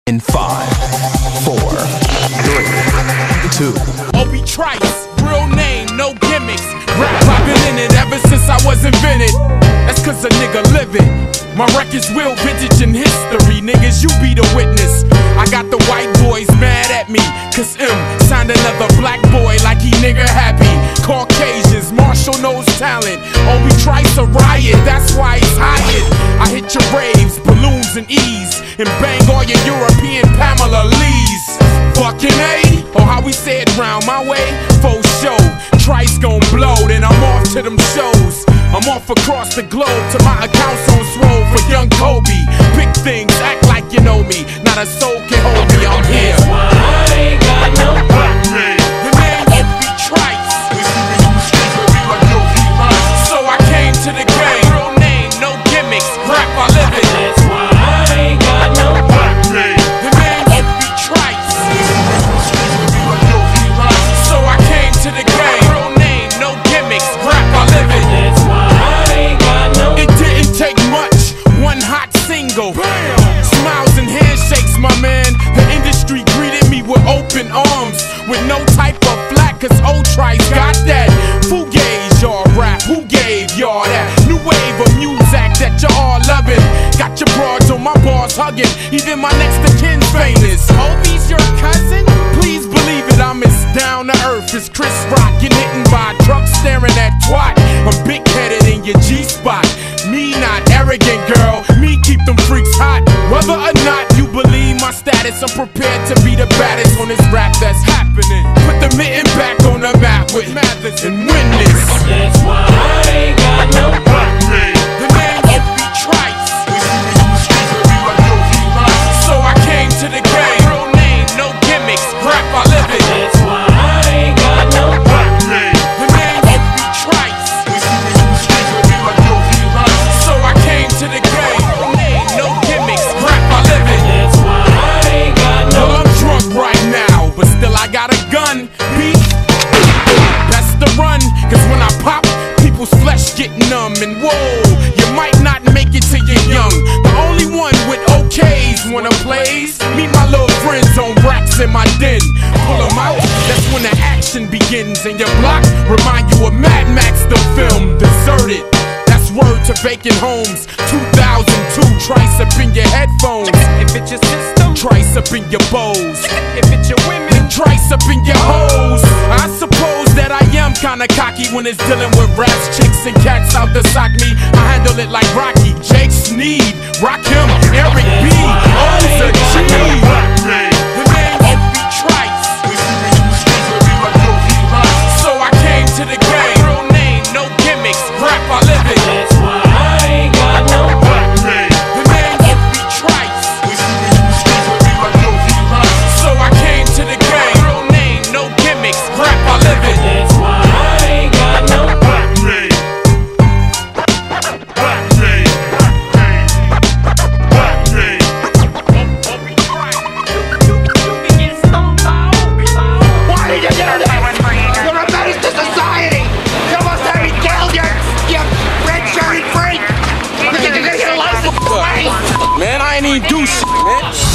In 5, 4, 3, 2. Obi Trice, real name, no gimmicks. Rap, I've been in it ever since I was invented. That's cause a nigga live it. My record's real vintage in history. Niggas, you be the witness. I got the white boys mad at me, cause signed another black boy like he nigga happy. Caucasians, Marshall knows talent. Obi Trice a riot, that's why he's hired. I hit your raves, balloons and E's, and bang all your European Pamela Lees. Fucking A, or how we say it round my way, faux show. Trice gon' blow, then I'm off to them shows. I'm off across the globe to my accounts on swole for young Kobe. Big things, act like you know me. Not a soul can hold me, I'm here. That's why I ain't got no problem. The name's Obi Trice. So I came to the game. Real name, no gimmicks. Rap, I live it. That's why I ain't got no problem. The name's Obi Trice. So I came to the game. Real name, no gimmicks. Rap, I live it. That's why I ain't got no It didn't take much. One hot single. Smiles and handshakes, my man. The industry greeted me with open arms, with no type of flack, cause old Trice got that. Fugaze, y'all rap. Who gave y'all that new wave of music that y'all loving? Got your broads on my bars hugging. Even my next of kin's famous. Obi's your cousin? Please believe it, I'm as down to earth as Chris Rock. Getting hit by a truck staring at twat. I'm big headed in your G-spot. Me not arrogant, girl. Me keep them freaks hot. Whether or not you believe my status, I'm prepared to be the baddest on this rap that's happening. Put the mitten back on the map with Mathers and win this. That's why I ain't got no problem. The name's Obi Trice. So I came to the game. Real name, no gimmicks. Rap, I live it. That's why I ain't got no problem. The name's Obi Trice. So I came to the game. Real name, no gimmicks. Rap, I live it. That's why I ain't got no Well, I'm drunk right now, but still I got a gun. Beat, that's the run. Cause when I pop, people's flesh get numb. And whoa, you might not make it till you're young. The only one with OKs wanna plays. Meet my little friends on racks in my den. Pull them out, that's when the action begins. And your block remind you of Mad Max, the film Deserted. That's word to vacant homes. 2002, Trice up in your headphones. If it's your system, Trice up in your bows. If it's your women, Trice up in your hoes. I suppose that I am kinda cocky when it's dealing with raps, chicks, and cats out to sock me. I handle it like Rocky, Jake Sneed, Rakim, Eric B, O's a G. The name's Obi Trice. So I came to the game. Real name, no gimmicks. Rap, I live it. That's why I ain't got no problem. The name's Obi Trice. So I came to the game. Real name, no gimmicks. Rap, I live it. That's why I ain't got no problem. Why did you do this? You're a menace to society! You almost had me killed, you red-shirted freak! You're gonna get a license, Man, I ain't even do shit, man.